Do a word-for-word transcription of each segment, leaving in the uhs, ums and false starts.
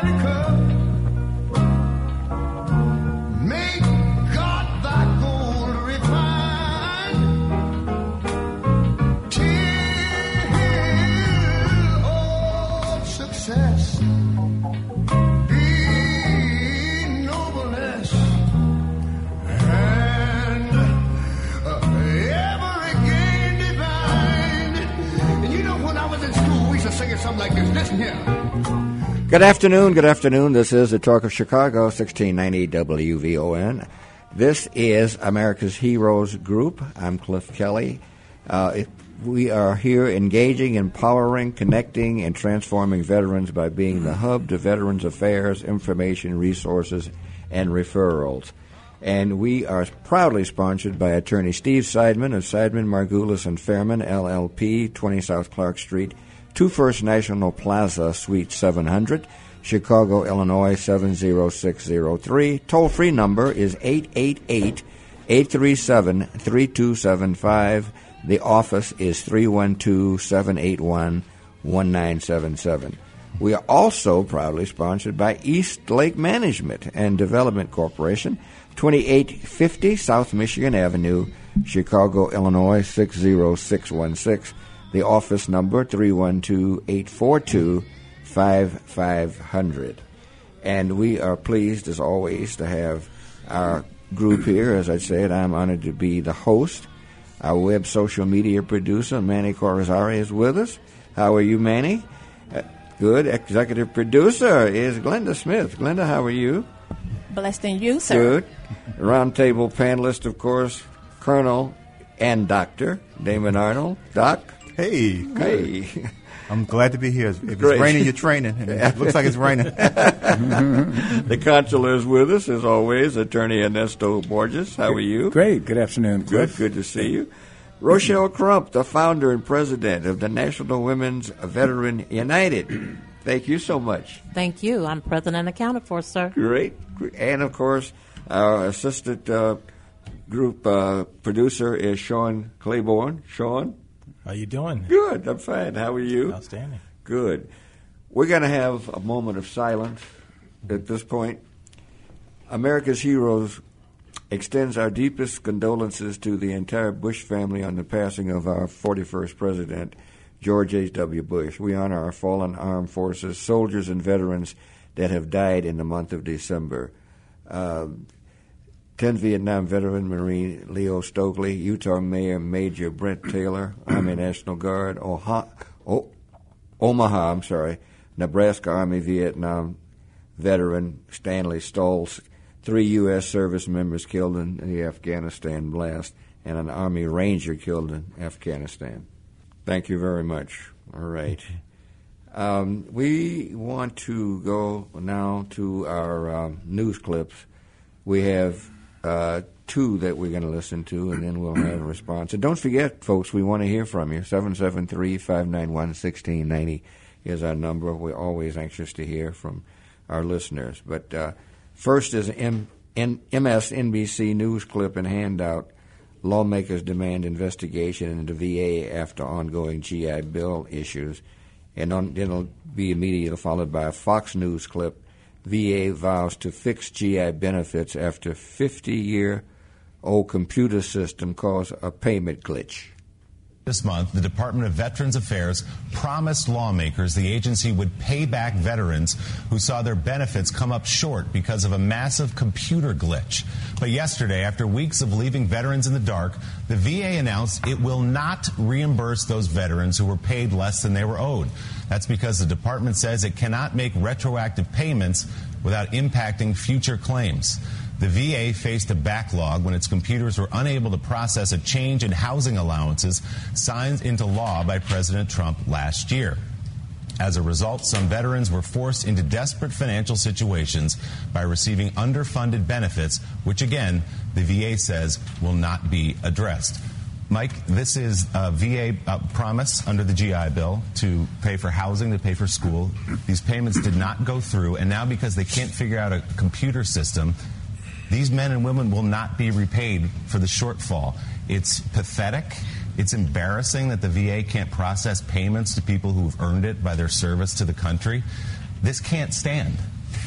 Good afternoon, good afternoon. This is the Talk of Chicago, sixteen ninety W V O N. This is America's Heroes Group. I'm Cliff Kelly. Uh, it, we are here engaging, empowering, connecting, and transforming veterans by being the hub to Veterans Affairs, information, resources, and referrals. And we are proudly sponsored by Attorney Steve Seidman of Seidman, Margulis, and Fairman, L L P, twenty South Clark Street, two First National Plaza, Suite seven hundred, Chicago, Illinois, seven zero six zero three. Toll-free number is eight eight eight, eight three seven, three two seven five. The office is three one two, seven eight one, one nine seven seven. We are also proudly sponsored by East Lake Management and Development Corporation, twenty-eight fifty South Michigan Avenue, Chicago, Illinois, six zero six one six. The office number, three one two, eight four two, five five zero zero. And we are pleased, as always, to have our group here. As I said, I'm honored to be the host. Our web social media producer, Manny Corazari, is with us. How are you, Manny? Uh, good. Executive producer is Glenda Smith. Glenda, how are you? Blessed in you, sir. Good. Roundtable panelist, of course, Colonel and Doctor Damon Arnold. Doc? Hey. Hey. I'm glad to be here. If it's Great. raining, you're training. And it looks like it's raining. The consular is with us, as always, Attorney Ernesto Borges. How are you? Great. Good afternoon, Good. Cliff. Good to see you. Rochelle Crump, the founder and president of the National Women's Veteran United. Thank you so much. Thank you. I'm present and accounted for, sir. Great. And, of course, our assistant uh, group uh, producer is Sean Claiborne. Sean? How you doing? Good. I'm fine. How are you? Outstanding. Good. We're going to have a moment of silence at this point. America's Heroes extends our deepest condolences to the entire Bush family on the passing of our forty-first president, George H W. Bush. We honor our fallen armed forces, soldiers and veterans that have died in the month of December. Uh, ten Vietnam veteran Marine Leo Stokely, Utah Mayor Major Brent Taylor, Army National Guard, Oha, o, Omaha, I'm sorry, Nebraska Army Vietnam veteran Stanley Stoltz, three U S service members killed in the Afghanistan blast, and an Army Ranger killed in Afghanistan. Thank you very much. All right. Um, we want to go now to our um, news clips. We have uh, two that we're going to listen to, and then we'll have a response. And don't forget, folks, we want to hear from you. seven seven three, five nine one, one six nine zero is our number. We're always anxious to hear from our listeners. But uh, first is an M- M S N B C news clip and handout. Lawmakers demand investigation into V A after ongoing G I Bill issues. And on, then it'll be immediately followed by a Fox News clip. V A vows to fix G I benefits after fifty-year-old computer system caused a payment glitch. This month, the Department of Veterans Affairs promised lawmakers the agency would pay back veterans who saw their benefits come up short because of a massive computer glitch. But yesterday, after weeks of leaving veterans in the dark, the V A announced it will not reimburse those veterans who were paid less than they were owed. That's because the department says it cannot make retroactive payments without impacting future claims. The V A faced a backlog when its computers were unable to process a change in housing allowances signed into law by President Trump last year. As a result, some veterans were forced into desperate financial situations by receiving underfunded benefits, which, again, the V A says will not be addressed. Mike, this is a V A uh, promise under the G I Bill to pay for housing, to pay for school. These payments did not go through, and now because they can't figure out a computer system, these men and women will not be repaid for the shortfall. It's pathetic. It's embarrassing that the V A can't process payments to people who have earned it by their service to the country. This can't stand.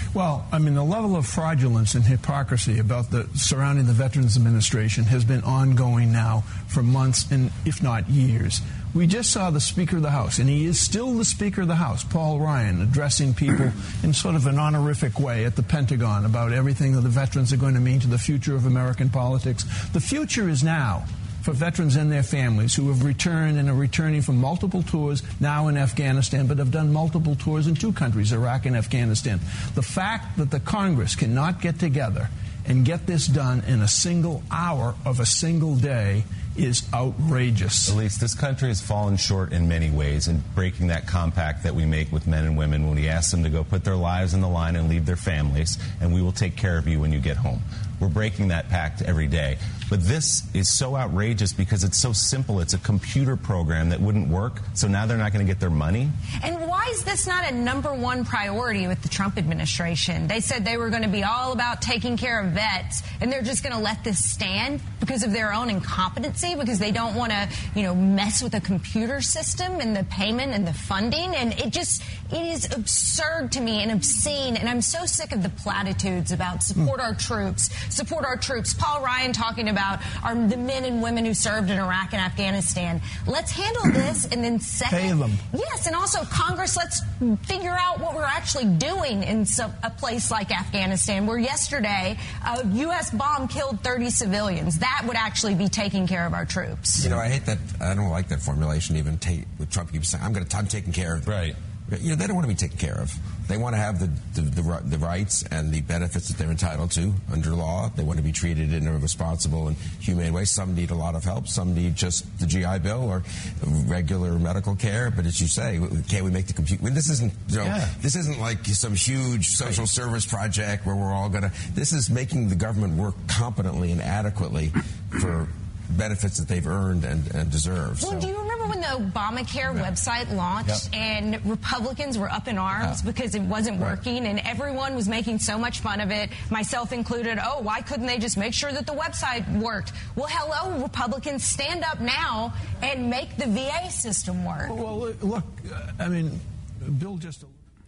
Well, I mean, the level of fraudulence and hypocrisy about the surrounding the Veterans Administration has been ongoing now for months and if not years. We just saw the Speaker of the House, and he is still the Speaker of the House, Paul Ryan, addressing people in sort of an honorific way at the Pentagon about everything that the veterans are going to mean to the future of American politics. The future is now for veterans and their families who have returned and are returning from multiple tours now in Afghanistan, but have done multiple tours in two countries, Iraq and Afghanistan. The fact that the Congress cannot get together and get this done in a single hour of a single day is outrageous. Elise, this country has fallen short in many ways in breaking that compact that we make with men and women when we ask them to go put their lives on the line and leave their families, and we will take care of you when you get home. We're breaking that pact every day. But this is so outrageous because it's so simple. It's a computer program that wouldn't work, so now they're not going to get their money. And why is this not a number one priority with the Trump administration? They said they were going to be all about taking care of vets, and they're just going to let this stand because of their own incompetency, because they don't want to, you know, mess with a computer system and the payment and the funding. And it just, it is absurd to me and obscene. And I'm so sick of the platitudes about support our troops, support our troops. Paul Ryan talking about our, the men and women who served in Iraq and Afghanistan. Let's handle this, and then second, pay them. Yes, and also Congress, let's figure out what we're actually doing in some, a place like Afghanistan, where yesterday a U S bomb killed thirty civilians. That would actually be taking care of our troops. You know, I hate that. I don't like that formulation. Even take, with Trump keeps saying, "I'm going to, I'm taking care of." Right. You know, they don't want to be taken care of. They want to have the, the, the, the rights and the benefits that they're entitled to under law. They want to be treated in a responsible and humane way. Some need a lot of help. Some need just the G I Bill or regular medical care. But as you say, can't we make the computer? I mean, this isn't, you know, yeah. this isn't like some huge social right. service project where we're all going to. This is making the government work competently and adequately for benefits that they've earned and, and deserve. Well, so. Do you remember when the Obamacare yeah. website launched yep. and Republicans were up in arms yeah. because it wasn't right. working, and everyone was making so much fun of it, myself included? Oh, why couldn't they just make sure that the website worked? Well, hello, Republicans, stand up now and make the V A system work. Well, look, I mean, Bill just...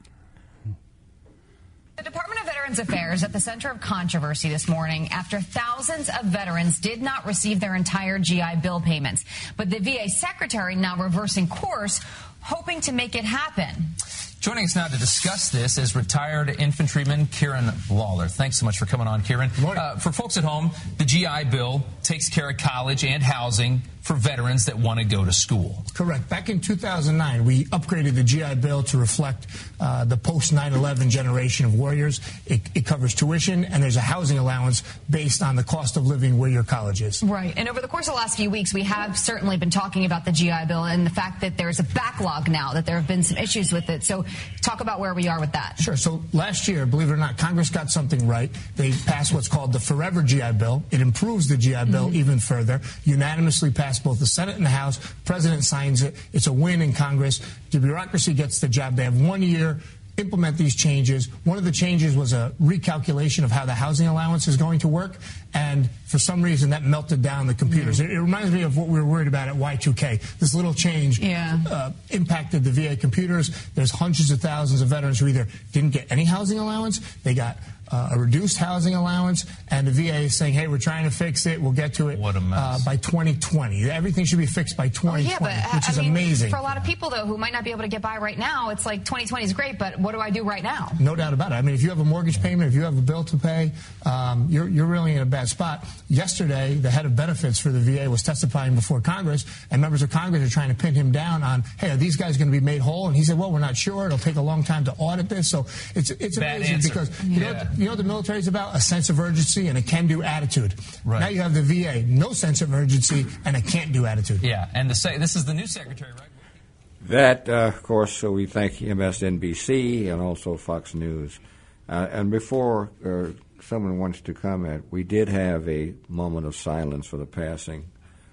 The Department of Veterans Affairs at the center of controversy this morning after thousands of veterans did not receive their entire G I Bill payments. But the V A secretary now reversing course, hoping to make it happen. Joining us now to discuss this is retired infantryman Kieran Lawler. Thanks so much for coming on, Kieran. Uh, for folks at home, the G I Bill takes care of college and housing for veterans that want to go to school. Correct. Back in two thousand nine, we upgraded the G I Bill to reflect uh, the post nine eleven generation of warriors. It, it covers tuition, and there's a housing allowance based on the cost of living where your college is. Right. And over the course of the last few weeks, we have certainly been talking about the G I Bill and the fact that there's a backlog now, that there have been some issues with it. So talk about where we are with that. Sure. So last year, believe it or not, Congress got something right. They passed what's called the Forever G I Bill. It improves the G I Bill mm-hmm. even further. Unanimously passed both the Senate and the House. President signs it. It's a win in Congress. The bureaucracy gets the job. They have one year implement these changes. One of the changes was a recalculation of how the housing allowance is going to work, and for some reason that melted down the computers. Yeah. It, it reminds me of what we were worried about at Y two K. This little change yeah. uh, impacted the V A computers. There's hundreds of thousands of veterans who either didn't get any housing allowance, they got Uh, a reduced housing allowance, and the V A is saying, hey, we're trying to fix it. We'll get to it what a mess. Uh, by twenty twenty. Everything should be fixed by twenty twenty, oh, yeah, but, which I is mean, amazing. For a lot of people, though, who might not be able to get by right now, it's like twenty twenty is great, but what do I do right now? No doubt about it. I mean, if you have a mortgage payment, if you have a bill to pay, um, you're, you're really in a bad spot. Yesterday, the head of benefits for the V A was testifying before Congress, and members of Congress are trying to pin him down on, hey, are these guys going to be made whole? And he said, well, we're not sure. It'll take a long time to audit this. So it's it's Bad amazing answer. because you, yeah. know, you know what the military is about? A sense of urgency and a can-do attitude. Right. Now you have the V A, no sense of urgency and a can't-do attitude. Yeah, and the say, this is the new secretary, right? That, uh, of course, so we thank M S N B C and also Fox News. Uh, and before uh, someone wants to comment, we did have a moment of silence for the passing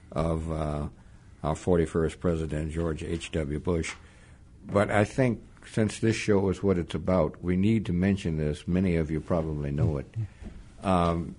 of uh, our forty-first president, George H W. Bush. But I think since this show is what it's about, we need to mention this. Many of you probably know it. Um,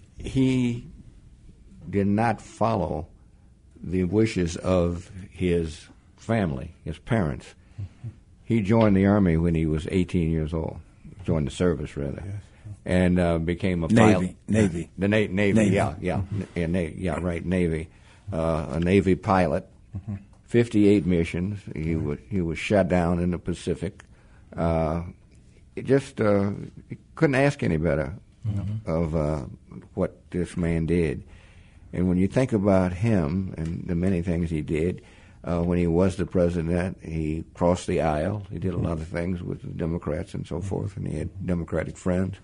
he did not follow the wishes of his family, his parents. He joined the Army when he was eighteen years old. joined the service rather, yes. and uh, became a Navy. pilot. Navy. The na- Navy, Navy. yeah, yeah, yeah, na- yeah, right, Navy. Uh, a Navy pilot, mm-hmm. fifty-eight missions. He was he was shot down in the Pacific. Uh, it just uh, couldn't ask any better mm-hmm. of uh, what this man did. And when you think about him and the many things he did, uh, when he was the president, he crossed the aisle. He did a lot of things with the Democrats and so forth, and he had Democratic friends.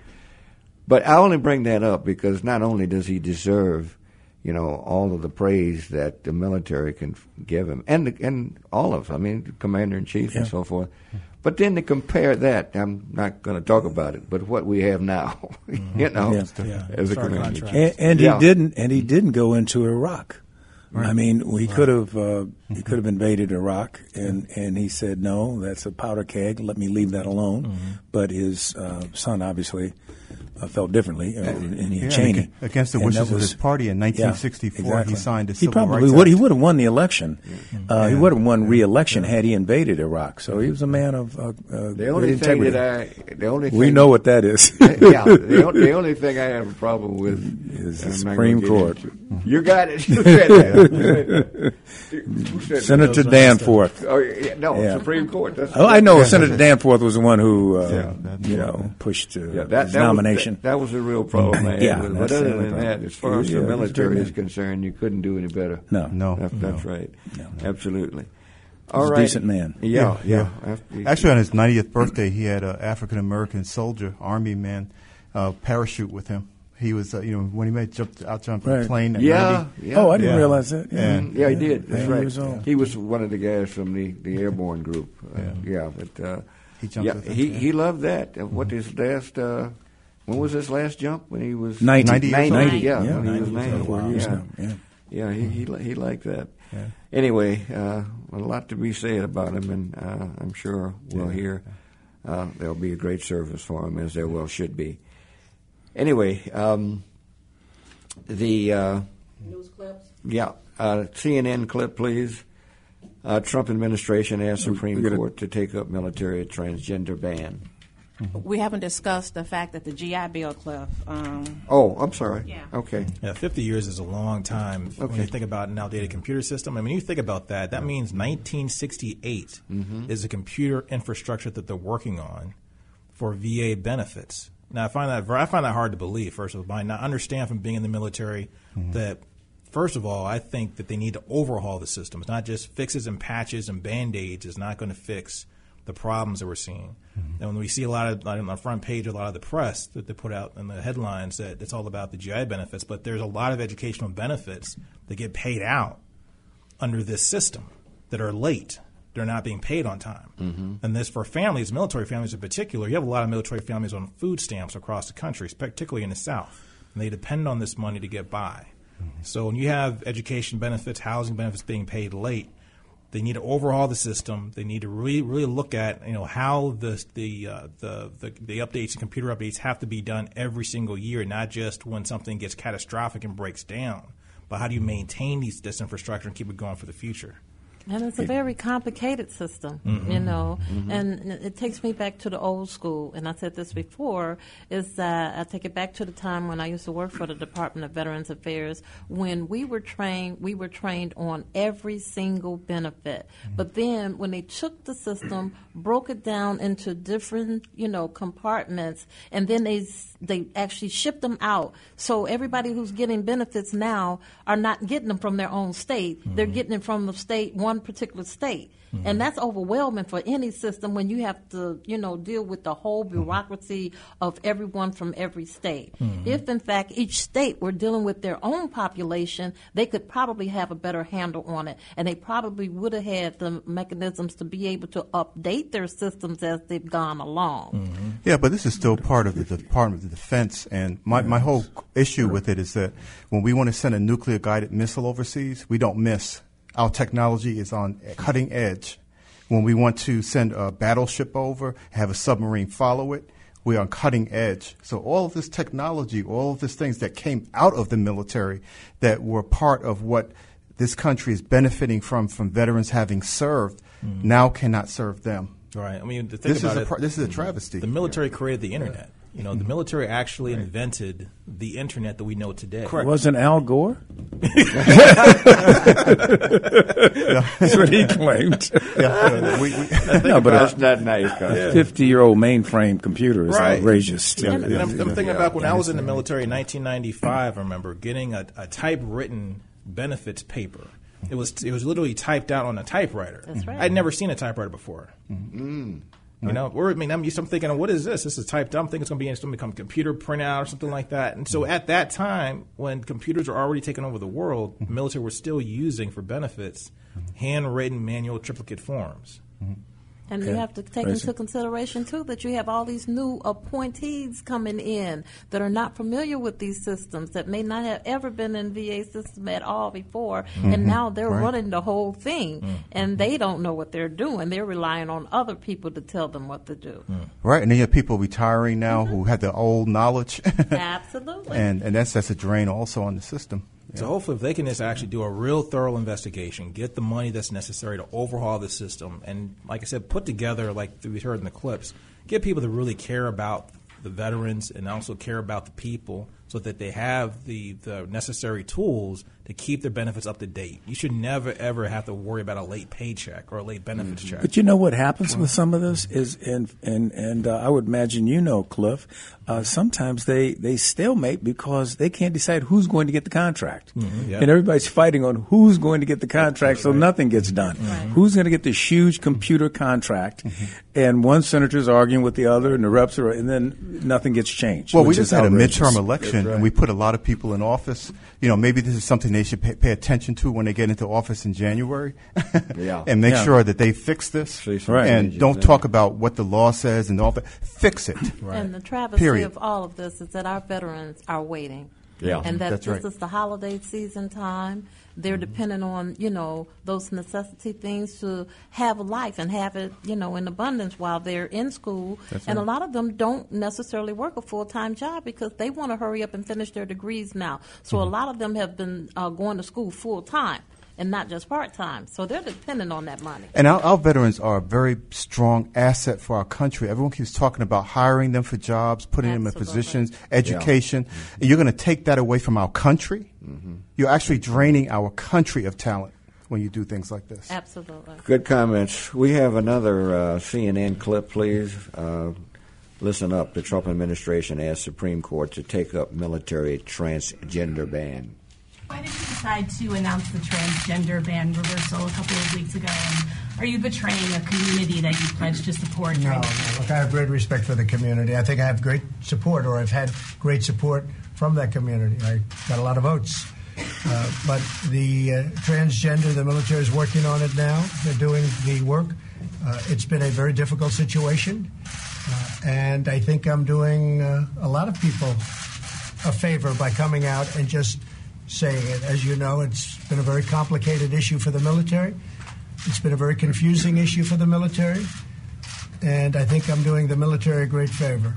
But I only bring that up because not only does he deserve, you know, all of the praise that the military can give him, and the, and all of, I mean, the commander-in-chief yeah. and so forth, but then to compare that, I'm not going to talk about it, but what we have now, mm-hmm. you know, yeah. Yeah. as a commander-in-chief. And, and yeah. he didn't, and he didn't go into Iraq. Right. I mean, we right. could have uh, he could have invaded Iraq, and, and he said no, that's a powder keg. Let me leave that alone. Mm-hmm. But his uh, son obviously uh, felt differently, uh, and he yeah, Cheney against the and wishes was, of his party in nineteen sixty-four. Yeah, exactly. He signed the he Civil probably Rights would. Act. He would have won the election. Yeah. Uh, yeah. He would have won re-election yeah. had he invaded Iraq. So he was a man of uh, uh, the only thing integrity. that I, the only thing, we know what that is. yeah, the, o- the only thing I have a problem with is the I'm Supreme Court. You got it. You said that. Who said Senator Danforth. Oh yeah, no, yeah. Supreme Court. That's oh, I know. yeah. Senator Danforth was the one who, uh, yeah, you know, pushed uh, yeah, that, his that nomination. Was, that, that was a real problem, man. yeah, but other than problem. that, as far as yeah, the military is is concerned, you couldn't do any better. No, no, that, that's no. right. No. Absolutely. All All right. right. A decent man. Yeah, yeah. yeah. yeah. Actually, on his ninetieth birthday, he had an African American soldier, Army man, uh, parachute with him. He was, uh, you know, when he made jumped out jumped from right. the plane. At yeah, ninety. yeah. Oh, I didn't yeah. realize that. Yeah, and, yeah, he did. That's yeah, right. He was, on. he was one of the guys from the, the airborne group. Uh, yeah. yeah, but uh, he jumped. yeah, with him, he yeah. he loved that. Uh, what his last? Uh, when was his last jump? When he was ninety. ninety. ninety, ninety. yeah, yeah, when he was ninety. Four years yeah. now. Yeah. Yeah, he he he liked that. Yeah. Anyway, uh, a lot to be said about him, and uh, I'm sure we'll yeah. hear uh, there'll be a great service for him, as there well should be. Anyway, um, the uh, news clips. Yeah, uh, C N N clip, please. Uh, Trump administration asked Supreme Court to take up military transgender ban. We haven't discussed the fact that the G I Bill, Cliff. Um, oh, I'm sorry. Yeah. Okay. Yeah, fifty years is a long time okay. when you think about an outdated computer system. I mean, you think about that, that means nineteen sixty-eight mm-hmm. is a computer infrastructure that they're working on for V A benefits. Now, I find that I find that hard to believe, first of all. I understand from being in the military mm-hmm. that, first of all, I think that they need to overhaul the system. It's not just fixes and patches and Band-Aids is not going to fix the problems that we're seeing. Mm-hmm. And when we see a lot of, like on the front page, a lot of the press that they put out in the headlines that it's all about the G I benefits, but there's a lot of educational benefits that get paid out under this system that are late. They're not being paid on time. Mm-hmm. And this for families, military families in particular, you have a lot of military families on food stamps across the country, particularly in the South. And they depend on this money to get by. Mm-hmm. So when you have education benefits, housing benefits being paid late, they need to overhaul the system. They need to really, really look at, you know, how the the, uh, the the the updates and computer updates have to be done every single year, not just when something gets catastrophic and breaks down. But how do you maintain these this infrastructure and keep it going for the future? And it's a very complicated system, mm-hmm. you know, mm-hmm. and it takes me back to the old school, and I said this before, is that I take it back to the time when I used to work for the Department of Veterans Affairs, when we were trained, we were trained on every single benefit. Mm-hmm. But then when they took the system, broke it down into different, you know, compartments, and then they they actually shipped them out. So everybody who's getting benefits now are not getting them from their own state. Mm-hmm. They're getting it from the state, one particular state. Mm-hmm. And that's overwhelming for any system when you have to, you know, deal with the whole bureaucracy mm-hmm. of everyone from every state. Mm-hmm. If, in fact, each state were dealing with their own population, they could probably have a better handle on it. And they probably would have had the mechanisms to be able to update their systems as they've gone along. Mm-hmm. Yeah, but this is still part of the Department of Defense. And my, my whole issue with it is that when we want to send a nuclear-guided missile overseas, we don't miss. Our technology is on cutting edge. When we want to send a battleship over, have a submarine follow it, we're on cutting edge. So all of this technology, all of these things that came out of the military that were part of what this country is benefiting from, from veterans having served, mm-hmm. now cannot serve them. Right. I mean, to think This about is a it, pro- this is a travesty. The military created the internet. You know, the military actually invented the internet that we know today. Correct. Wasn't Al Gore? Yeah. That's what he claimed. Yeah. We, we, no, but that's a not nice. fifty-year-old mainframe computer is right. outrageous. Yeah. And, and I'm, I'm thinking Yeah. about when I was in the military in nineteen ninety-five. I remember getting a, a typewritten benefits paper. It was it was literally typed out on a typewriter. That's right. I'd never seen a typewriter before. Mm-hmm. You know, or I mean, I'm used. I'm thinking, what is this? This is typed up. I'm thinking it's going to be it's going to become computer printout or something like that. And so, at that time, when computers were already taking over the world, the military was still using for benefits handwritten manual triplicate forms. And Okay. you have to take Tracy. into consideration, too, that you have all these new appointees coming in that are not familiar with these systems, that may not have ever been in V A system at all before, and now they're Right. running the whole thing, and they don't know what they're doing. They're relying on other people to tell them what to do. right, and then you have people retiring now who have the old knowledge, Absolutely. and and that's that's a drain also on the system. So hopefully, if they can just actually do a real thorough investigation, get the money that's necessary to overhaul the system, and like I said, put together, like we heard in the clips, get people that really care about the veterans and also care about the people, so that they have the, the necessary tools to keep their benefits up to date. You should never, ever have to worry about a late paycheck or a late benefits check. But you know what happens with some of this is, and and and uh, I would imagine you know, Cliff. Uh, sometimes they they stalemate because they can't decide who's going to get the contract, Mhm, yeah. and everybody's fighting on who's going to get the contract, so nothing gets done. Who's going to get this huge computer contract? And one senator's arguing with the other, and the reps are, and then nothing gets changed. Well, we which just is had a outrageous. midterm election, and we put a lot of people in office. You know, maybe this is something they should pay, pay attention to when they get into office in January, Yeah. and make Yeah. sure that they fix this, See some Right. and changes don't there. talk about what the law says and all that. Fix it. And the travesty Period. of all of this is that our veterans are waiting. Yeah. And that That's this right. is the holiday season time. They're dependent on, you know, those necessity things to have a life and have it, you know, in abundance while they're in school. That's and right. a lot of them don't necessarily work a full-time job because they want to hurry up and finish their degrees now. So a lot of them have been uh, going to school full-time and not just part-time. So they're dependent on that money. And our, our veterans are a very strong asset for our country. Everyone keeps talking about hiring them for jobs, putting them in Absolutely. positions, education. And you're going to take that away from our country. You're actually draining our country of talent when you do things like this. Absolutely. Good comments. We have another uh, C N N clip, please. Uh, listen up. The Trump administration asked Supreme Court to take up military transgender ban. Why did you decide to announce the transgender ban reversal a couple of weeks ago? And are you betraying a community that you pledged to support? No, no, look, I have great respect for the community. I think I have great support, or I've had great support from that community. I got a lot of votes. Uh, but the uh, transgender, the military is working on it now. They're doing the work. Uh, it's been a very difficult situation. Uh, and I think I'm doing uh, a lot of people a favor by coming out and just saying it. As you know, it's been a very complicated issue for the military. It's been a very confusing issue for the military. And I think I'm doing the military a great favor.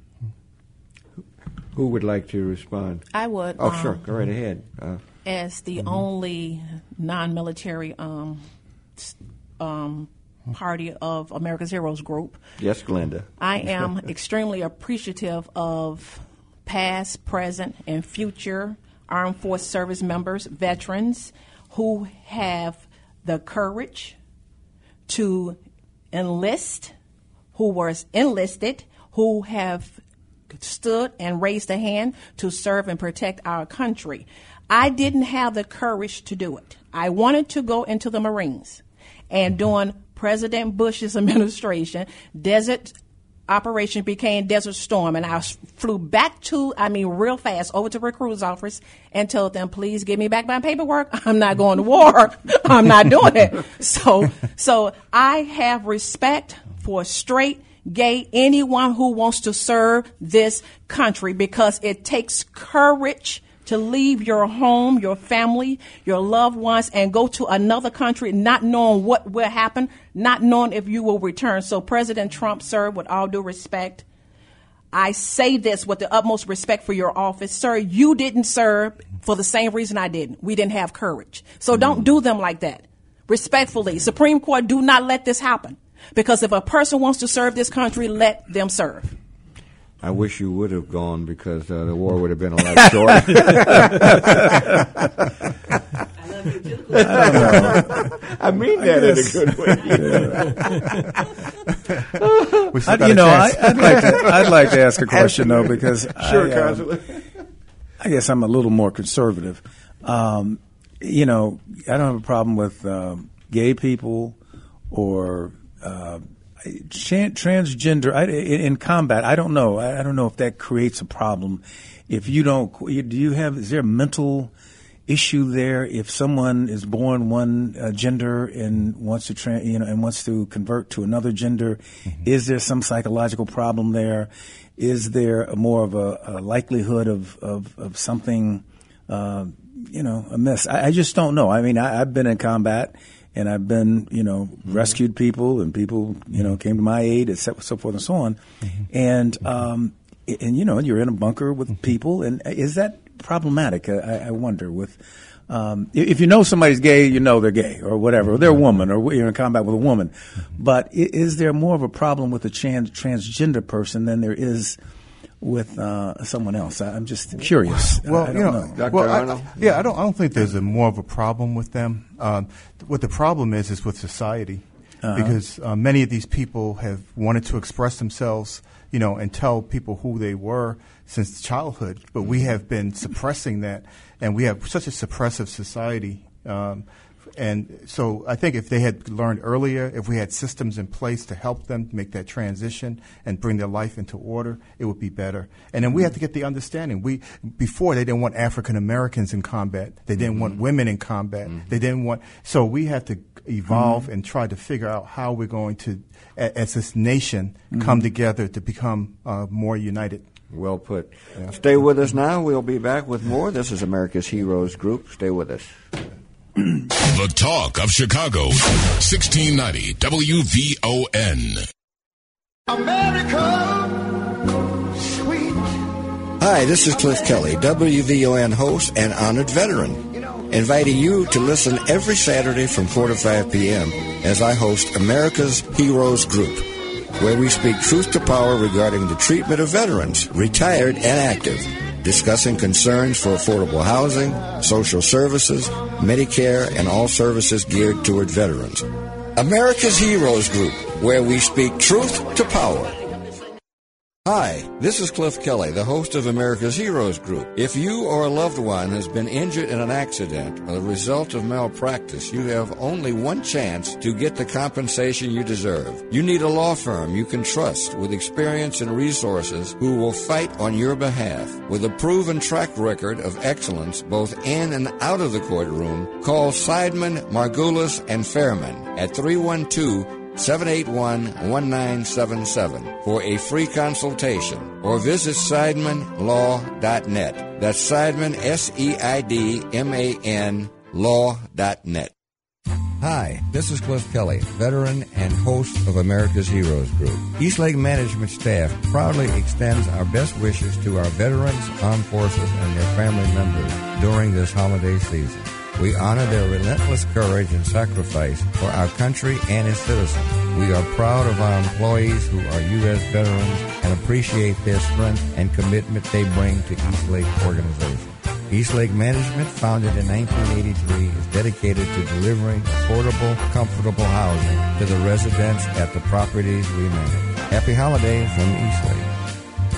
Who would like to respond? I would. Oh, um, sure. Go right ahead. Uh, As the only non-military um, s- um, party of America's Heroes Group, yes, Glenda. I am extremely appreciative of past, present, and future Armed Force Service members, veterans, who have the courage to enlist, who was enlisted, who have stood and raised a hand to serve and protect our country. I didn't have the courage to do it. I wanted to go into the Marines. And during President Bush's administration, Desert Operation became Desert Storm, and I flew back to, I mean, real fast, over to recruiter's office and told them, please give me back my paperwork. I'm not going to war. I'm not doing it. So, so I have respect for straight, gay, anyone who wants to serve this country, because it takes courage to leave your home, your family, your loved ones, and go to another country not knowing what will happen, not knowing if you will return. So President Trump, sir, with all due respect, I say this with the utmost respect for your office. Sir, you didn't serve for the same reason I didn't. We didn't have courage. So don't do them like that. Respectfully, Supreme Court, do not let this happen. Because if a person wants to serve this country, let them serve. I wish you would have gone because uh, the war would have been a lot shorter. I don't know. I mean that in a good way. I, you know, I, I'd like to. I'd like to ask a question though, because sure, I, uh, I guess I'm a little more conservative. Um, you know, I don't have a problem with um, gay people or uh, transgender I, in combat. I don't know. I don't know if that creates a problem. If you don't, do you have? Is there a mental issue there if someone is born one uh, gender and wants to tra- you know and wants to convert to another gender? Mm-hmm. Is there some psychological problem there? Is there a more of a, a likelihood of of, of something uh, you know amiss? I, I just don't know. I mean, I, I've been in combat and I've been you know mm-hmm. rescued people and people you know came to my aid, et cetera, so forth and so on. Mm-hmm. And um, and you know you're in a bunker with mm-hmm. people, and is that problematic? I, I wonder. With um, if you know somebody's gay, you know they're gay or whatever, or they're a woman, or you're in combat with a woman. But is there more of a problem with a trans, transgender person than there is with uh, someone else? I'm just curious. Well, I you know, know. Doctor well, Arnold? I, yeah, I don't. I don't think there's a more of a problem with them. Um, what the problem is is with society, uh-huh. because uh, many of these people have wanted to express themselves, you know, and tell people who they were since childhood, but we have been suppressing that, and we have such a suppressive society. Um, and so I think if they had learned earlier, if we had systems in place to help them make that transition and bring their life into order, it would be better. And then we have to get the understanding. We before they didn't want African Americans in combat. They didn't mm-hmm. want women in combat. Mm-hmm. They didn't want. So we have to evolve mm-hmm. and try to figure out how we're going to, as this nation, mm-hmm. come together to become uh, more united. Well put. Yeah. Stay with us now. We'll be back with more. This is America's Heroes Group. Stay with us. The Talk of Chicago, sixteen ninety W V O N. America, sweet. Hi, this is Cliff Kelly, W V O N host and honored veteran, inviting you to listen every Saturday from four to five p.m. as I host America's Heroes Group, where we speak truth to power regarding the treatment of veterans, retired and active, discussing concerns for affordable housing, social services, Medicare, and all services geared toward veterans. America's Heroes Group, where we speak truth to power. Hi, this is Cliff Kelly, the host of America's Heroes Group. If you or a loved one has been injured in an accident or the result of malpractice, you have only one chance to get the compensation you deserve. You need a law firm you can trust with experience and resources who will fight on your behalf. With a proven track record of excellence both in and out of the courtroom, call Seidman, Margulis, and Fairman at three one two, seven eight one, one nine seven seven for a free consultation, or visit Seidman Law dot net. That's Seidman, S E I D M A N, law dot net. Hi, this is Cliff Kelly, veteran and host of America's Heroes Group. Eastlake Management staff proudly extends our best wishes to our veterans, armed forces, and their family members during this holiday season. We honor their relentless courage and sacrifice for our country and its citizens. We are proud of our employees who are U S veterans and appreciate their strength and commitment they bring to Eastlake organization. Eastlake Management, founded in nineteen eighty-three, is dedicated to delivering affordable, comfortable housing to the residents at the properties we manage. Happy holidays from Eastlake.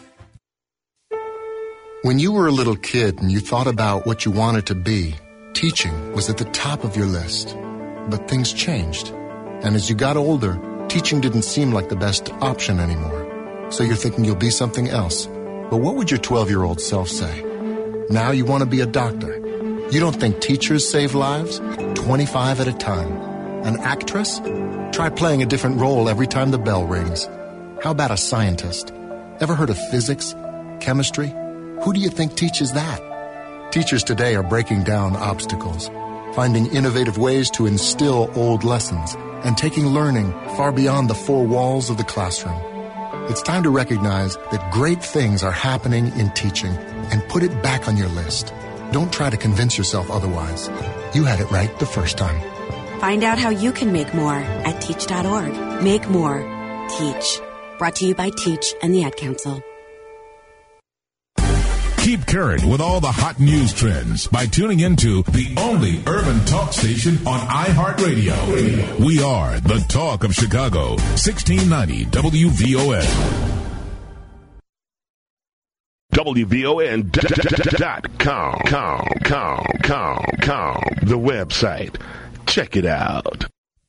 When you were a little kid and you thought about what you wanted to be, teaching was at the top of your list. But things changed. And as you got older, teaching didn't seem like the best option anymore. So you're thinking you'll be something else. But what would your twelve-year-old self say? Now you want to be a doctor. You don't think teachers save lives? twenty-five at a time. An actress? Try playing a different role every time the bell rings. How about a scientist? Ever heard of physics? Chemistry? Who do you think teaches that? Teachers today are breaking down obstacles, finding innovative ways to instill old lessons, and taking learning far beyond the four walls of the classroom. It's time to recognize that great things are happening in teaching and put it back on your list. Don't try to convince yourself otherwise. You had it right the first time. Find out how you can make more at teach dot org. Make more. Teach. Brought to you by Teach and the Ad Council. Keep current with all the hot news trends by tuning into the only urban talk station on iHeartRadio. We are the Talk of Chicago, sixteen ninety W V O N. W V O N dot com, com, com, com, com, the website. Check it out.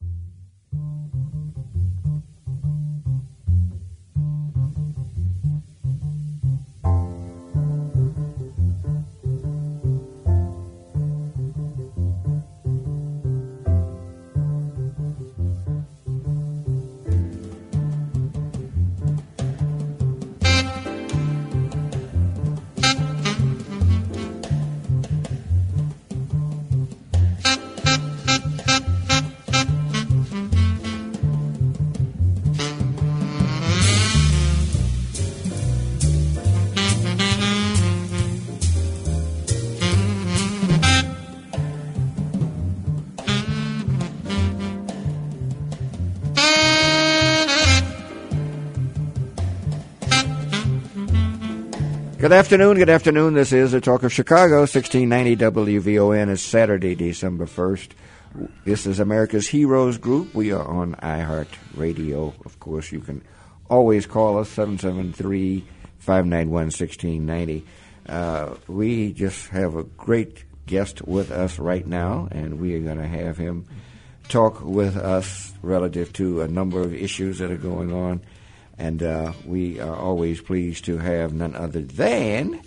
Good afternoon, good afternoon. This is the Talk of Chicago, sixteen ninety W V O N. It's Saturday, December first. This is America's Heroes Group. We are on iHeartRadio. Of course, you can always call us, seven seven three, five nine one, one six nine zero. Uh, we just have a great guest with us right now, and we are going to have him talk with us relative to a number of issues that are going on. And uh, we are always pleased to have none other than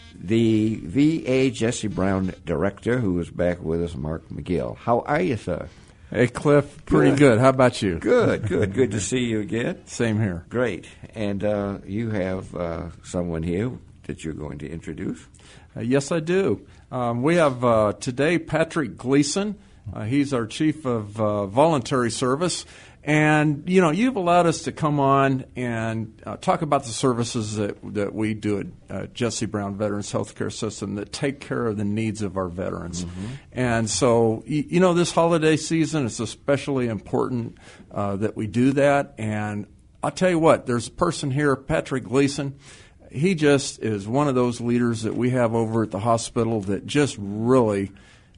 the V A Jesse Brown director, who is back with us, Mark McGill. How are you, sir? Hey, Cliff. Pretty good. good. How about you? Good, good. Good to see you again. Same here. Great. And uh, you have uh, someone here that you're going to introduce? Uh, yes, I do. Um, we have uh, today Patrick Gleason. Uh, he's our chief of uh, voluntary service. And, you know, you've allowed us to come on and uh, talk about the services that, that we do at uh, Jesse Brown Veterans Healthcare System that take care of the needs of our veterans. Mm-hmm. And so, you, you know, this holiday season, it's especially important uh, that we do that. And I'll tell you what, there's a person here, Patrick Gleason. He just is one of those leaders that we have over at the hospital that just really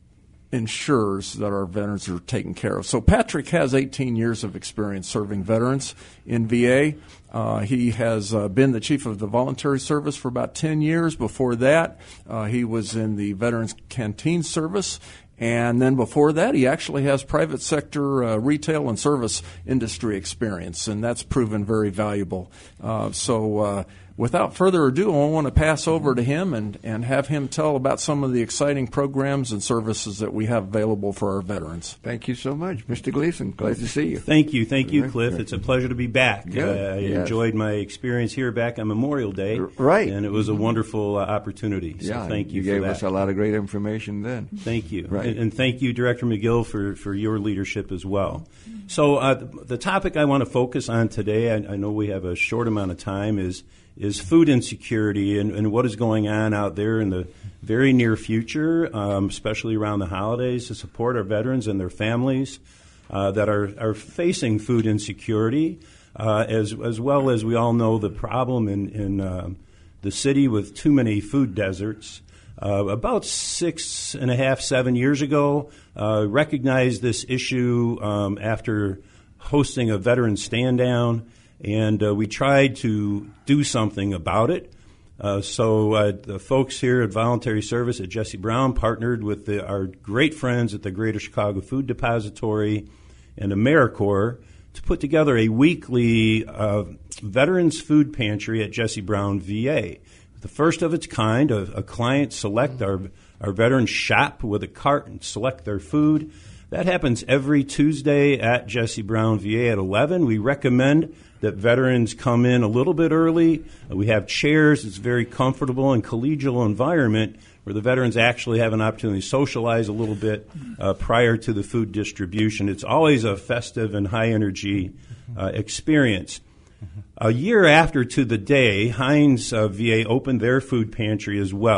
ensures that our veterans are taken care of. So Patrick has eighteen years of experience serving veterans in V A. Uh, he has uh, been the chief of the voluntary service for about ten years. Before that, uh, he was in the Veterans Canteen Service. And then before that, he actually has private sector uh, retail and service industry experience, and that's proven very valuable. Uh, so uh, without further ado, I want to pass over to him and, and have him tell about some of the exciting programs and services that we have available for our veterans. Thank you so much, Mister Gleason. Glad to see you. Thank you. Thank you, Cliff. It's a pleasure to be back. Uh, I yes. enjoyed my experience here back on Memorial Day. Right. And it was a wonderful uh, opportunity. So yeah, thank you, you for gave that. us a lot of great information then. Thank you. Right. And, and thank you, Director McGill, for, for your leadership as well. So uh, the, the topic I want to focus on today, I, I know we have a short amount of time, is is food insecurity and, and what is going on out there in the very near future, um, especially around the holidays, to support our veterans and their families uh, that are, are facing food insecurity, uh, as as well as we all know the problem in, in uh, the city with too many food deserts. Uh, about six and a half, seven years ago, uh, recognized this issue um, after hosting a veteran stand down, and uh, we tried to do something about it. Uh, so uh, the folks here at Voluntary Service at Jesse Brown partnered with the, our great friends at the Greater Chicago Food Depository and AmeriCorps to put together a weekly uh, Veterans Food Pantry at Jesse Brown V A. The first of its kind, a, a client select our, our veterans shop with a cart and select their food. That happens every Tuesday at Jesse Brown V A at eleven. We recommend that veterans come in a little bit early. We have chairs. It's a very comfortable and collegial environment where the veterans actually have an opportunity to socialize a little bit uh, prior to the food distribution. It's always a festive and high-energy uh, experience. A year after to the day, Heinz uh, V A opened their food pantry as well.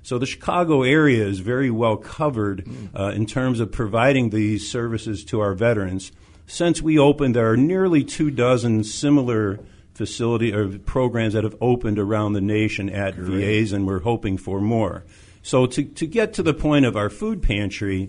So the Chicago area is very well covered uh, in terms of providing these services to our veterans. Since we opened, there are nearly two dozen similar facility or programs that have opened around the nation at Great. V As, and we're hoping for more. So to, to get to the point of our food pantry,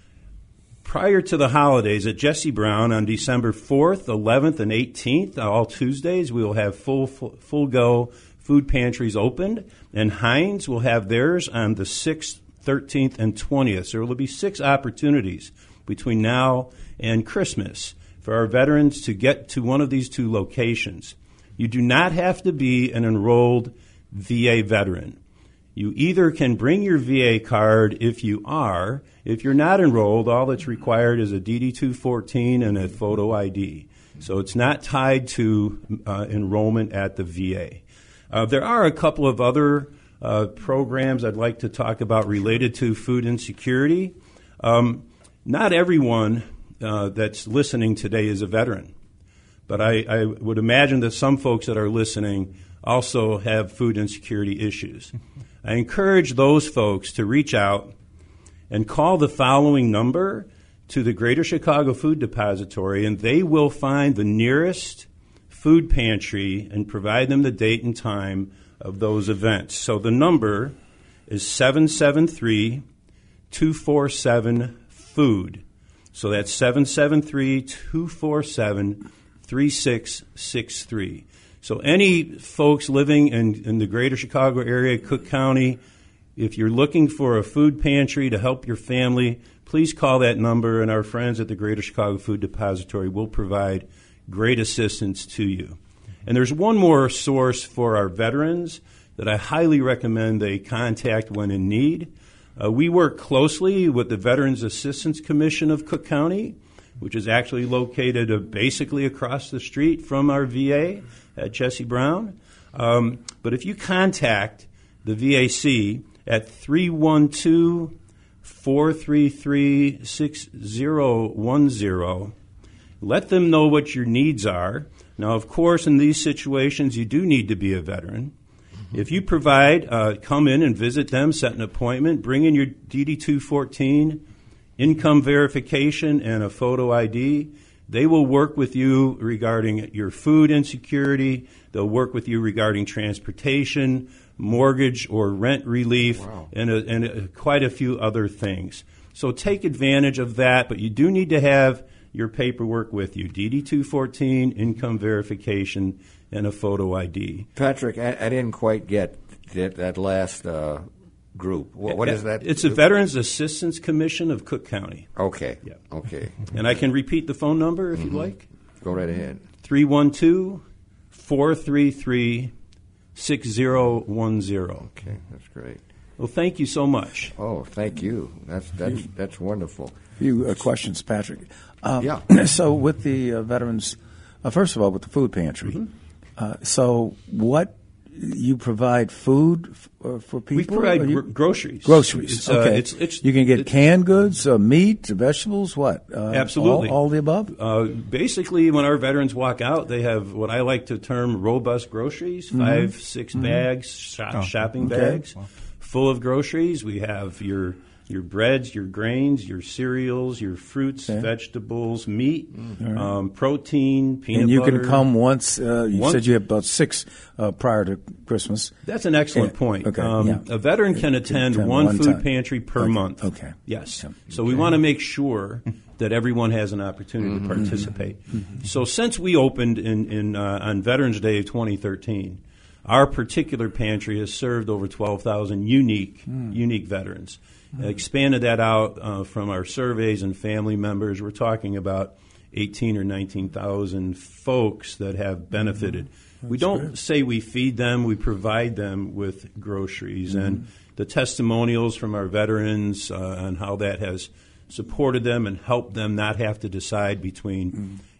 prior to the holidays at Jesse Brown on December fourth, eleventh, and eighteenth, all Tuesdays, we will have full, full, full go food pantries opened, and Heinz will have theirs on the sixth, thirteenth, and twentieth. So there will be six opportunities between now and Christmas for our veterans to get to one of these two locations. You do not have to be an enrolled V A veteran. You either can bring your V A card if you are. If you're not enrolled, all that's required is a D D two fourteen and a photo I D. So it's not tied to uh, enrollment at the V A. Uh, there are a couple of other uh, programs I'd like to talk about related to food insecurity. Um, not everyone uh, that's listening today is a veteran, but I, I would imagine that some folks that are listening also have food insecurity issues. I encourage those folks to reach out and call the following number to the Greater Chicago Food Depository, and they will find the nearest food pantry and provide them the date and time of those events. So the number is seven seven three, two four seven, food. So that's seven seven three, two four seven, three six six three. So any folks living in, in the Greater Chicago area, Cook County, if you're looking for a food pantry to help your family, please call that number, and our friends at the Greater Chicago Food Depository will provide great assistance to you. And there's one more source for our veterans that I highly recommend they contact when in need. Uh, we work closely with the Veterans Assistance Commission of Cook County, which is actually located uh, basically across the street from our V A at Jesse Brown. Um, but if you contact the V A C at three one two, four three three, six zero one zero, let them know what your needs are. Now, of course, in these situations, you do need to be a veteran. Mm-hmm. If you provide, uh, come in and visit them, set an appointment, bring in your D D two fourteen, income verification, and a photo I D. They will work with you regarding your food insecurity. They'll work with you regarding transportation, mortgage or rent relief, wow. and, a, and a, quite a few other things. So take advantage of that, but you do need to have your paperwork with you, D D two fourteen, income verification, and a photo I D. Patrick, I, I didn't quite get that, that last uh, group. What, what is that? It's the Veterans Assistance Commission of Cook County. Okay. Yeah. Okay. And I can repeat the phone number if mm-hmm. you'd like. Go right ahead. three one two, four three three, six zero one zero. Okay, that's great. Well, thank you so much. Oh, thank you. That's that's that's wonderful. A few uh, questions, Patrick. Um, yeah. So with the uh, veterans, uh, first of all, with the food pantry, mm-hmm. uh, so what you provide food f- uh, for people? We provide you, gr- groceries. Groceries. It's, okay. Uh, it's, it's, you can get canned goods, uh, meat, vegetables, what? Uh, absolutely. All, all the above? Uh, basically, when our veterans walk out, they have what I like to term robust groceries, mm-hmm. five, six mm-hmm. bags, shop, oh, shopping okay. bags, full of groceries. We have your your breads, your grains, your cereals, your fruits, okay. vegetables, meat, mm-hmm. um, protein, peanut and you butter. can come once. Uh, you One, said you have about six uh, prior to Christmas. That's an excellent and, point. Okay, um, yeah. A veteran can attend can one, one food time. pantry per okay. month. Okay. Yes. Okay. So we want to make sure that everyone has an opportunity mm-hmm. to participate. Mm-hmm. So since we opened in, in uh, on Veterans Day of twenty thirteen, our particular pantry has served over twelve thousand unique mm. unique veterans. Mm. Uh, expanded that out uh, from our surveys and family members. We're talking about eighteen or nineteen thousand folks that have benefited. Mm. We don't great. say we feed them, we provide them with groceries. Mm. And the testimonials from our veterans uh, on how that has supported them and helped them not have to decide between mm.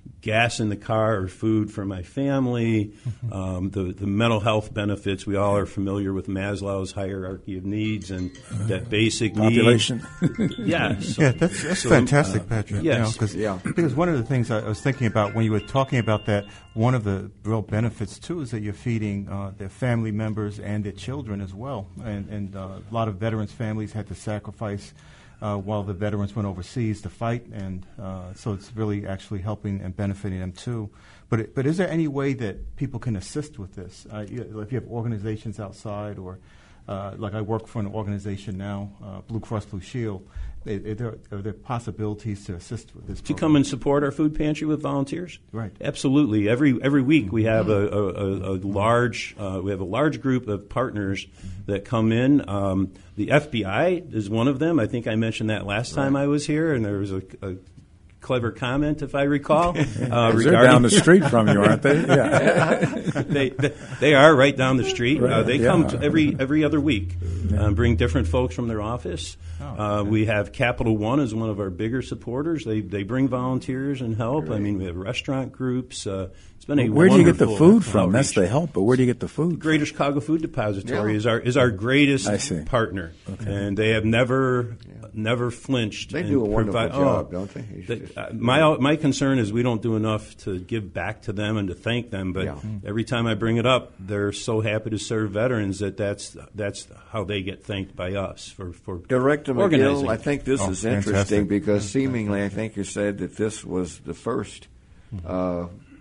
gas in the car or food for my family, um, the, the mental health benefits. We all are familiar with Maslow's hierarchy of needs and that basic Population. need. Yeah, so, yeah, that's, that's so, fantastic, uh, Patrick. Yes. You know, cause, yeah. Because one of the things I was thinking about when you were talking about that, one of the real benefits, too, is that you're feeding uh, their family members and their children as well. And, and uh, a lot of veterans' families had to sacrifice Uh, while the veterans went overseas to fight, and uh, so it's really actually helping and benefiting them too. But it, but is there any way that people can assist with this? Uh, you, if you have organizations outside, or uh, like I work for an organization now, uh, Blue Cross Blue Shield, they, they, there, are there possibilities to assist with this To program? come and support our food pantry with volunteers? Right. Absolutely. Every every week we have a, a, a, a large uh, we have a large group of partners that come in. Um, the F B I is one of them. I think I mentioned that last time I was here, and there was a, a clever comment, if I recall. Uh, they're down the street from you, aren't they? Yeah. they, they they are right down the street. Right. Uh, they Yeah. come to every every other week, um, bring different folks from their office. Uh, we have Capital One as one of our bigger supporters. They they bring volunteers and help. I mean, we have restaurant groups. Uh, it's been a Where do you get the wonderful food from? outreach. That's the help, but where do you get the food? Greater Chicago Food Depository Yeah. is our is our greatest I see. partner, Okay. and they have never never flinched. They and do a wonderful provi- job, oh, don't they? It's they- just- uh, my my concern is we don't do enough to give back to them and to thank them. But Yeah. every time I bring it up, they're so happy to serve veterans that that's that's how they get thanked by us for for Director organizing. McGill, I think this Oh, is fantastic. interesting because seemingly, I think you said that this was the first uh,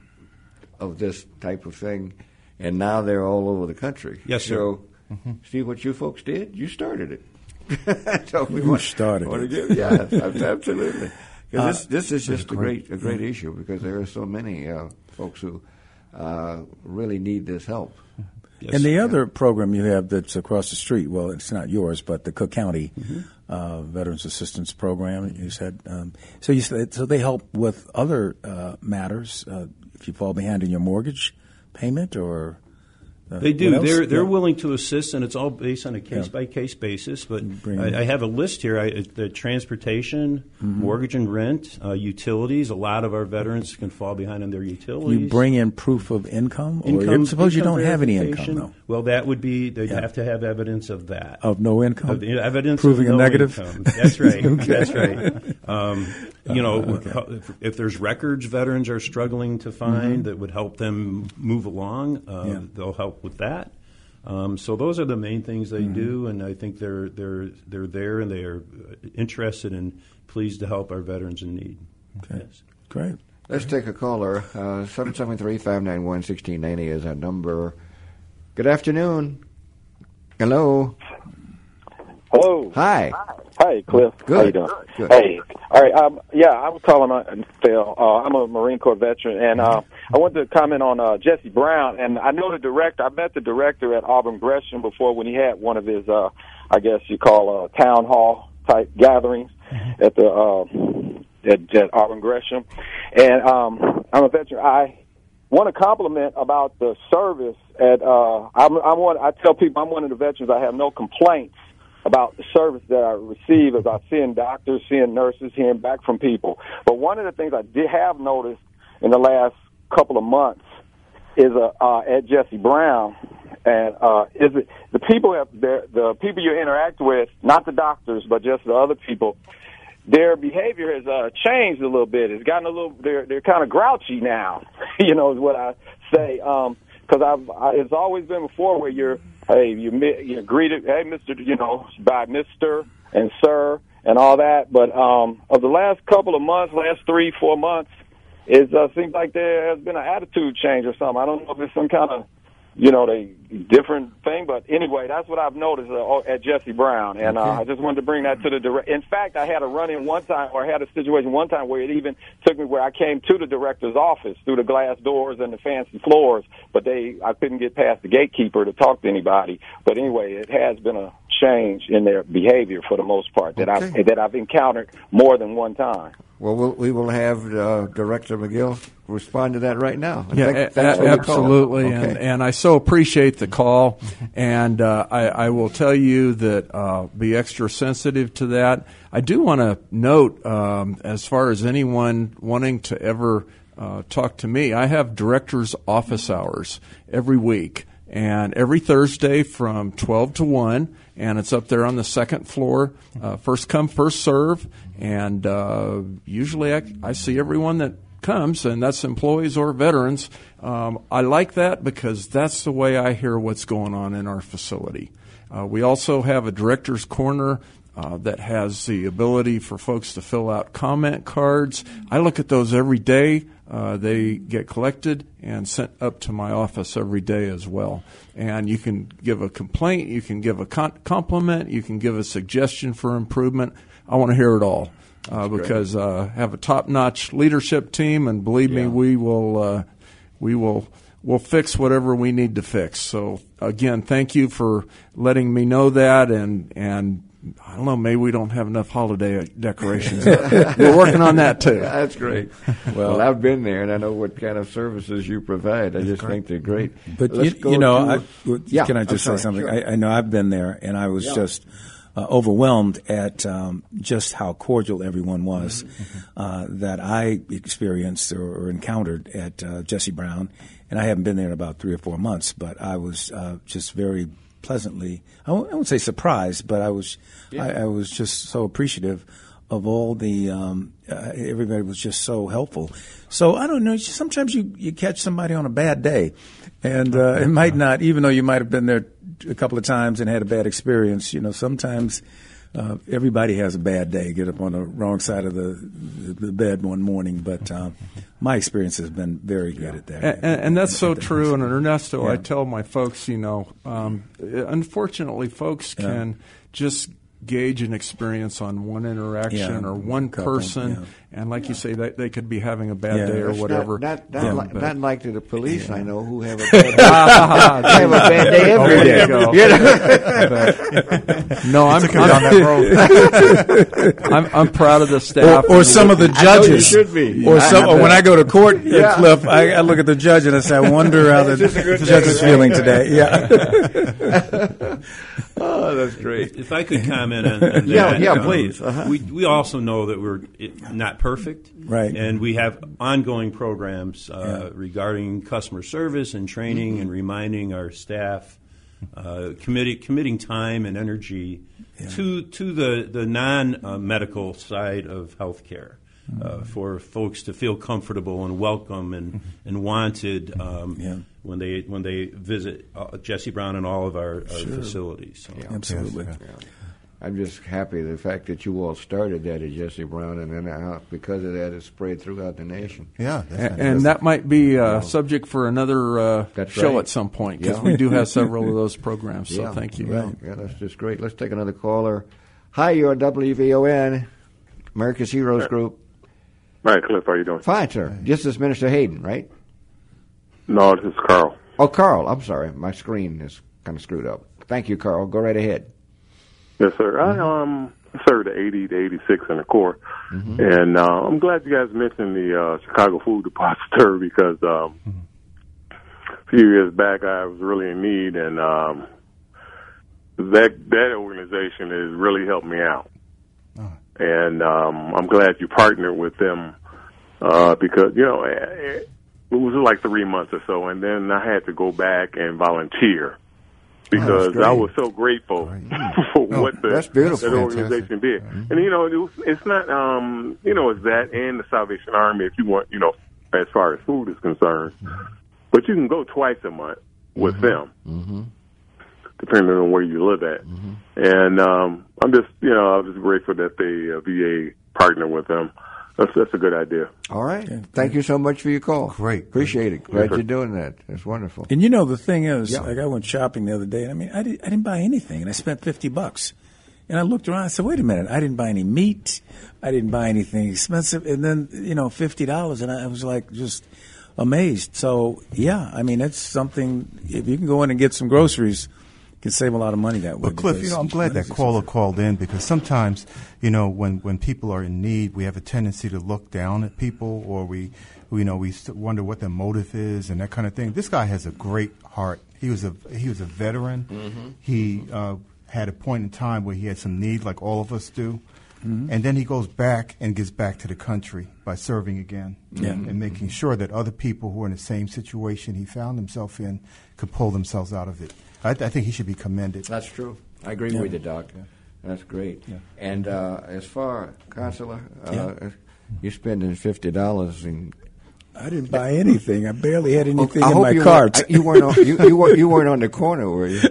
of this type of thing, and now they're all over the country. Yes, sir. So, Mm-hmm. see what you folks did? You started it. so we You want, started want it. to give, yeah, absolutely. 'Cause Uh, this this is just a great. great a great issue because there are so many uh, folks who uh, really need this help. Yes. And the other program you have that's across the street, well, it's not yours, but the Cook County Mm-hmm. uh, Veterans Assistance Program, you said. Um, so you said, so they help with other uh, matters uh, if you fall behind in your mortgage payment or. Uh, They do. what else? They're they're Yeah. willing to assist, and it's all based on a case by case basis. But Bring I, I have a list here: I, the transportation, Mm-hmm. mortgage and rent, uh, utilities. A lot of our veterans can fall behind on their utilities. You bring in proof of income, or Income- suppose you income don't have any verification. income though. Well, that would be they'd Yeah. have to have evidence of that. Of no income? Of the evidence Proving of a no negative? income. That's right. Okay. That's right. Um, you know, Uh, okay. how- if, if there's records veterans are struggling to find that would help them move along, uh, Mm-hmm. Yeah. they'll help with that. Um, so those are the main things they Mm-hmm. do, and I think they're they're they're there and they are interested and pleased to help our veterans in need. Okay. Yes. Great. Let's take a caller. Uh, seven seven three, five nine one, one six nine zero is our number. Good afternoon. Hello. Hello. Hi. Hi, Cliff. Good. How you doing? Good. Hey. All right. Um, yeah, I was calling on Phil. Uh, I'm a Marine Corps veteran, and uh, I wanted to comment on uh, Jesse Brown. And I know the director. I met the director at Auburn Gresham before when he had one of his, uh, I guess you call uh, town hall type gatherings at the uh, at, at Auburn Gresham. And um, I'm a veteran. I want to compliment about the service at. Uh, I'm, I'm one. I tell people I'm one of the veterans. I have no complaints about the service that I receive as I seeing doctors, seeing nurses, hearing back from people. But one of the things I did have noticed in the last couple of months is uh, uh, at Jesse Brown, and uh, is it the people have the, the people you interact with, not the doctors, but just the other people. Their behavior has uh, changed a little bit. It's gotten a little. They're they're kind of grouchy now. You know, is what I say. Um, Because I've, I, it's always been before where you're, hey, you you greeted, hey, Mister, you know, by Mister and Sir and all that. But um, of the last couple of months, last three, four months, it uh, seems like there has been an attitude change or something. I don't know if it's some kind of, you know, the different thing. But anyway, that's what I've noticed uh, at Jesse Brown. And uh, I just wanted to bring that to the direct. In fact, I had a run-in one time, or I had a situation one time where it even took me where I came to the director's office through the glass doors and the fancy floors, but they I couldn't get past the gatekeeper to talk to anybody. But anyway, it has been a change in their behavior for the most part that Okay. I've that I've encountered more than one time. Well, we'll we will have uh, Director McGill respond to that right now. Yeah, Thank- a- thanks for the call. absolutely, Okay. and, and I so appreciate the call, and uh, I, I will tell you that uh, be extra sensitive to that. I do want to note, um, as far as anyone wanting to ever uh, talk to me. I have director's office hours every week, and every Thursday from twelve to one, and it's up there on the second floor, uh, first come, first serve, and uh, usually I, I see everyone that comes, and that's employees or veterans. Um, I like that because that's the way I hear what's going on in our facility. Uh, we also have a director's corner uh, that has the ability for folks to fill out comment cards. I look at those every day. Uh, they get collected and sent up to my office every day as well. And you can give a complaint, you can give a con- compliment, you can give a suggestion for improvement. I want to hear it all. Uh, because uh, have a top-notch leadership team, and believe yeah. me, we will uh, we will we'll fix whatever we need to fix. So again, thank you for letting me know that, and and I don't know, maybe we don't have enough holiday decorations. We're working on that too. That's great. Well, well, I've been there, and I know what kind of services you provide. I just great. think they're great. But you, you know, I, well, yeah, can I just say something? Sure. I, I know I've been there, and I was yeah. just. Uh, overwhelmed at um, just how cordial everyone was mm-hmm. uh, that I experienced or, or encountered at uh, Jesse Brown. And I haven't been there in about three or four months, but I was uh, just very pleasantly, I won't, I won't say surprised, but I was yeah. I, I was just so appreciative of all the, um, uh, everybody was just so helpful. So I don't know, sometimes you, you catch somebody on a bad day, and uh, it might not, even though you might have been there a couple of times and had a bad experience, you know, sometimes uh, everybody has a bad day, get up on the wrong side of the, the bed one morning. But um, my experience has been very good yeah. at that. And, and, and that's so true. And Ernesto, yeah. I tell my folks, you know, um, unfortunately, folks can yeah. just gauge an experience on one interaction yeah. or one Couple, person, yeah. and like yeah. you say, they, they could be having a bad yeah, day or whatever. Not, not, not, yeah, like, not like to the police, yeah. I know, who have a bad day. They have a bad day every day. You know? No, I'm, I'm, I'm, I'm proud of the staff. Or, or some of the judges. You should be. Or, some, or when I go to court, yeah. Cliff, I, I look at the judge and I say, I wonder how the, the judge is feeling today. Yeah. Oh, that's great. If I could comment on, on yeah, that. Yeah, um, please. Uh-huh. We we also know that we're not perfect. Right. And we have ongoing programs uh, yeah. regarding customer service and training mm-hmm. and reminding our staff, uh, committing, committing time and energy yeah. to to the, the non-medical side of healthcare. Uh, for folks to feel comfortable and welcome and, and wanted um, yeah. when they when they visit uh, Jesse Brown and all of our, our sure. facilities. So. Yeah, absolutely. Yeah. I'm just happy the fact that you all started that at Jesse Brown, and then uh, because of that, it's spread throughout the nation. Yeah, and, and that might be a wow. subject for another uh, show right. at some point, because yeah. we do have several of those programs. So yeah. thank you. Right. Yeah, that's just great. Let's take another caller. Hi, you're on W V O N, America's Heroes right. Group. Right, Cliff, how are you doing? Fine, sir. This is Minister Hayden, right? No, this is Carl. Oh, Carl. I'm sorry. My screen is kind of screwed up. Thank you, Carl. Go right ahead. Yes, sir. Mm-hmm. I um served the eighty to eighty-six in the Corps, mm-hmm. and uh, I'm glad you guys mentioned the uh, Chicago Food Depository because um, mm-hmm. a few years back I was really in need, and um, that that organization has really helped me out. And um, I'm glad you partnered with them uh, because, you know, it, it was like three months or so, and then I had to go back and volunteer because oh, I was so grateful for oh, what the that's beautiful. that organization did. Mm-hmm. And, you know, it was, it's not, um, you know, it's that and the Salvation Army if you want, you know, as far as food is concerned. Mm-hmm. But you can go twice a month with mm-hmm. them. Mm-hmm. Depending on where you live at. Mm-hmm. And um, I'm just, you know, I'm just grateful that the uh, V A partner with them. That's, that's a good idea. All right. Yeah. Thank you so much for your call. Great. Appreciate it. Glad you're doing that. That's wonderful. And you know, the thing is, yeah. like I went shopping the other day, and I mean, I, did, I didn't buy anything, and I spent fifty bucks. And I looked around and said, wait a minute, I didn't buy any meat. I didn't buy anything expensive. And then, you know, fifty dollars, and I was like just amazed. So, yeah, I mean, it's something, if you can go in and get some groceries, can save a lot of money that way. But Cliff, you know, I'm glad that caller called in because sometimes, you know, when, when people are in need, we have a tendency to look down at people, or we, you know, we wonder what their motive is and that kind of thing. This guy has a great heart. He was a he was a veteran. Mm-hmm. He uh, had a point in time where he had some need, like all of us do. Mm-hmm. And then he goes back and gives back to the country by serving again yeah. and, and making sure that other people who are in the same situation he found himself in could pull themselves out of it. I, th- I think he should be commended. That's true. I agree yeah. with you, Doc. Yeah. That's great. Yeah. And uh, as far, Counselor, uh, yeah. you're spending fifty dollars in... I didn't buy anything. I barely had anything I in hope my you cart. Weren't, you weren't on, you, you, weren't, you weren't on the corner, were you?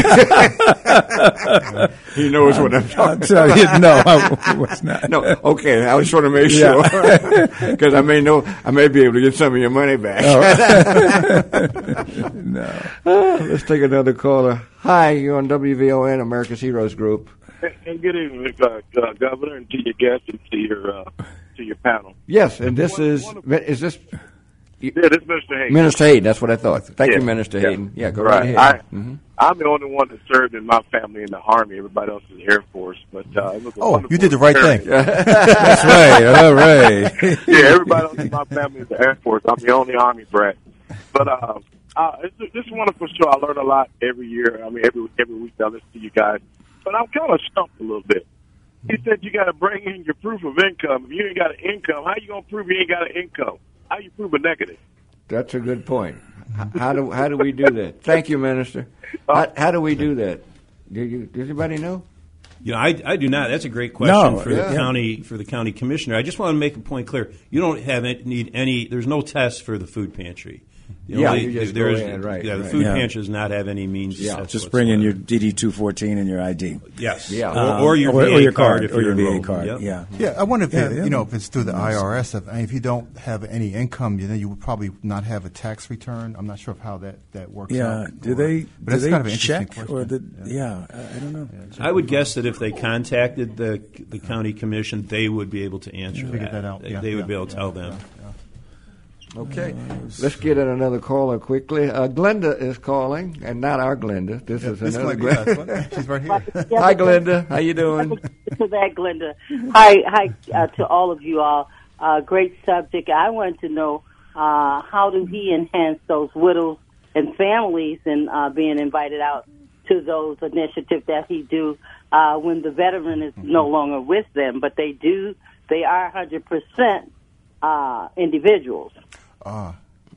He knows what I'm talking about. I'll tell you, no, I was not. No, okay, I was trying to make sure. Because I may know, I may be able to get some of your money back. Oh. No. Uh, let's take another caller. Hi, you're on W V O N, America's Heroes Group. And good evening, uh, uh, Governor, and to your guests and to your uh, to your panel. Yes, and this one, is one of, is this. Yeah, this is Minister Hayden. Minister Hayden, that's what I thought. Thank yeah. you, Minister yeah. Hayden. Yeah, go right, right ahead. I, mm-hmm. I'm the only one that served in my family in the Army. Everybody else is the Air Force. But uh, it was a oh, you did the right experience. thing. That's right. All right. Yeah, everybody else in my family is the Air Force. I'm the only Army brat. But uh, uh, it's, this is a wonderful show. I learn a lot every year. I mean, every every week I listen to you guys. But I'm kind of stumped a little bit. He said you got to bring in your proof of income. If you ain't got an income, how you gonna prove you ain't got an income? How you prove a negative? That's a good point. How do how do we do that? Thank you, Minister. How, how do we do that? Do you, does anybody know? You know, I, I do not. That's a great question No, for yeah. the county for the county commissioner. I just want to make a point clear. You don't have any, need any. There's no test for the food pantry. The yeah, only, you just there go is, in, right. Yeah, the right. food Yeah. pantry does not have any means. Yeah. of test Just bring in whatsoever. your D D two fourteen and your I D. Yes. Yeah. Or, or your or, V A or your card, card if or your you're V A enrolled. card. Yep. Yeah. Yeah, I wonder if Yeah, it, yeah. you know if it's through the I R S. If, if you don't have any income, then you would probably not have a tax return. I'm not sure of how that, that works Yeah. out. Do Or- they? But do that's they kind of an interesting check question. or the? Yeah. Yeah, I, I don't know. I would guess that if they contacted the the county commission, they would be able to answer Figure that. that out. They, Yeah, they would yeah, be able to yeah, tell them. yeah, yeah. Okay. Let's get in another caller quickly. Uh, Glenda is calling, and not our Glenda. This Yeah, is this another Glenda, Glenda. yeah, she's right here. Hi, Glenda. How you doing? To that, Glenda. Hi, hi uh, to all of you all. Uh, great subject. I wanted to know uh, how do he enhance those widows and families and uh, being invited out to those initiatives that he do uh, when the veteran is no longer with them, but they do. They are one hundred percent uh, individuals. Ah.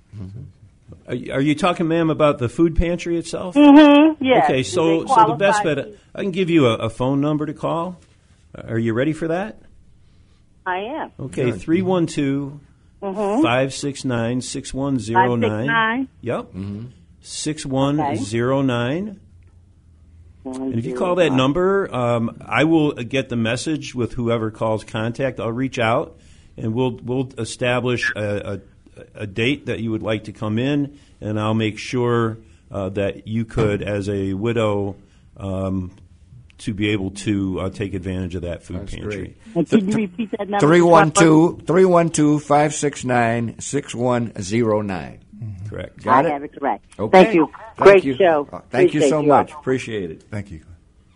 Are you, are you talking, ma'am, about the food pantry itself? Mm-hmm. Yes. Okay, Do so they so the best qualify bet, I can give you a, a phone number to call. Are you ready for that? I am. Okay, three one two, five six nine, six one zero nine. five six nine? Yep. six one zero nine. And if you call that number, um, I will get the message with whoever calls contact. I'll reach out, and we'll we'll establish a, a, a date that you would like to come in, and I'll make sure uh, that you could, as a widow, um, to be able to uh, take advantage of that food That's And pantry. can you repeat that number? three one two, three one two, five six nine, six one zero nine. Correct. Got I it? have it correct. Okay. Thank you. Thank Great you. show. Uh, Thank you Appreciate so you much. all. Appreciate it. Thank you.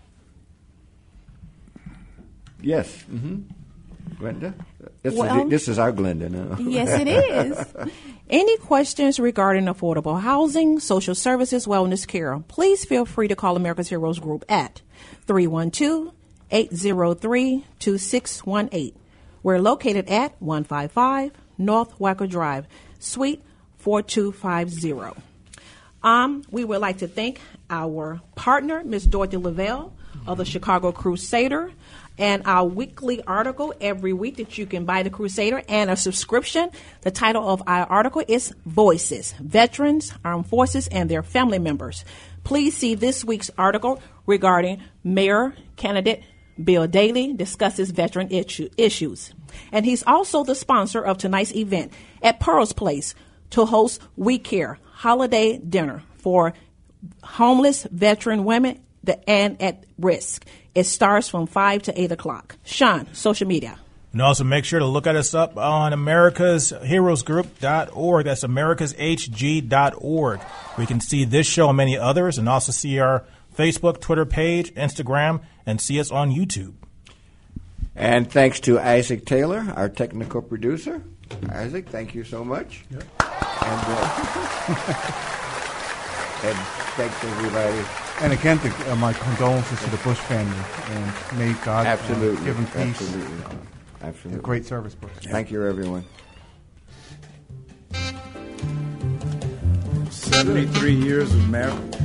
Yes. Mm-hmm. Glenda? This, Well- is, this is our Glenda now. Yes, it is. Any questions regarding affordable housing, social services, wellness care, please feel free to call America's Heroes Group at three one two, eight zero three, two six one eight. We're located at one five five North Wacker Drive, Suite four two five zero. Um, we would like to thank our partner, Miz Dorothy Lavelle of the Chicago Crusader, and our weekly article every week that you can buy the Crusader and a subscription. The title of our article is Voices, Veterans, Armed Forces, and Their Family Members. Please see this week's article regarding Mayor candidate Bill Daley discusses veteran issue, issues. And he's also the sponsor of tonight's event at Pearl's Place to host We Care holiday dinner for homeless veteran women that, and at risk. It starts from five to eight o'clock. Sean, social media. And also make sure to look at us up on americas heroes group dot org. That's americas h g dot org. We can see this show and many others, and also see our Facebook, Twitter page, Instagram, and see us on YouTube. And thanks to Isaac Taylor, our technical producer. Isaac, thank you so much. Yep. And, uh, And thanks, everybody. And again, the, uh, my condolences to the Bush family, and may God Absolutely. Uh, give him peace. Absolutely. Absolutely. A great service, Bush. Thank you, everyone. seventy-three years of marriage.